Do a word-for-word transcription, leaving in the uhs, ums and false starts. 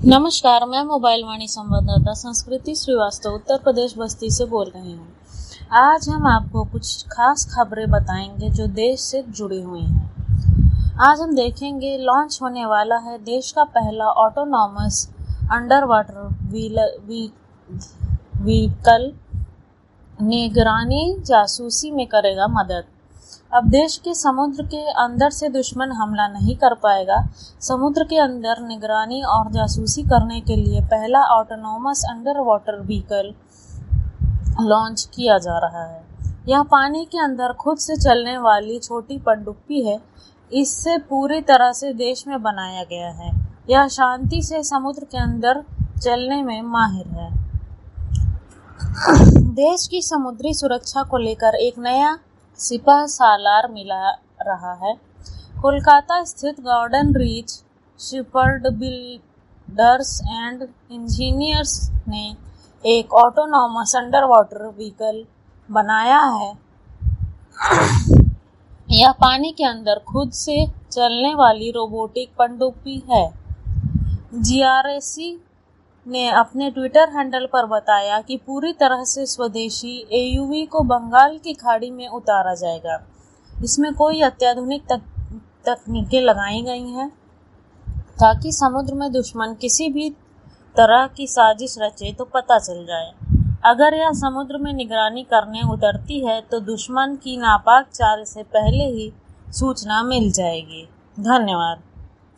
नमस्कार, मैं मोबाइल वाणी संवाददाता संस्कृति श्रीवास्तव उत्तर प्रदेश बस्ती से बोल रही हूँ। आज हम आपको कुछ खास खबरें बताएंगे जो देश से जुड़ी हुई हैं। आज हम देखेंगे लॉन्च होने वाला है देश का पहला ऑटोनॉमस अंडर वाटर व्हीकल, निगरानी जासूसी में करेगा मदद। अब देश के समुद्र के अंदर से दुश्मन हमला नहीं कर पाएगा। समुद्र के अंदर निगरानी और जासूसी करने के लिए पहला autonomous underwater vehicle launch किया जा रहा है। यह पानी के अंदर खुद से चलने वाली छोटी पनडुब्बी है। इससे पूरी तरह से देश में बनाया गया है। यह शांति से समुद्र के अंदर चलने में माहिर है। देश की समुद्री सुरक्षा को लेकर एक नया सिपह सालार मिला रहा है। कोलकाता स्थित Garden Reach Shipyard Builders and Engineers ने एक ऑटोनॉमस अंडर वाटर व्हीकल बनाया है। यह पानी के अंदर खुद से चलने वाली रोबोटिक पनडुब्बी है। जीआरएसी ने अपने ट्विटर हैंडल पर बताया कि पूरी तरह से स्वदेशी एयूवी को बंगाल की खाड़ी में उतारा जाएगा। इसमें कोई अत्याधुनिक तक, तकनीकें लगाई गई हैं ताकि समुद्र में दुश्मन किसी भी तरह की साजिश रचे तो पता चल जाए। अगर यह समुद्र में निगरानी करने उतरती है तो दुश्मन की नापाक चाल से पहले ही सूचना मिल जाएगी। धन्यवाद।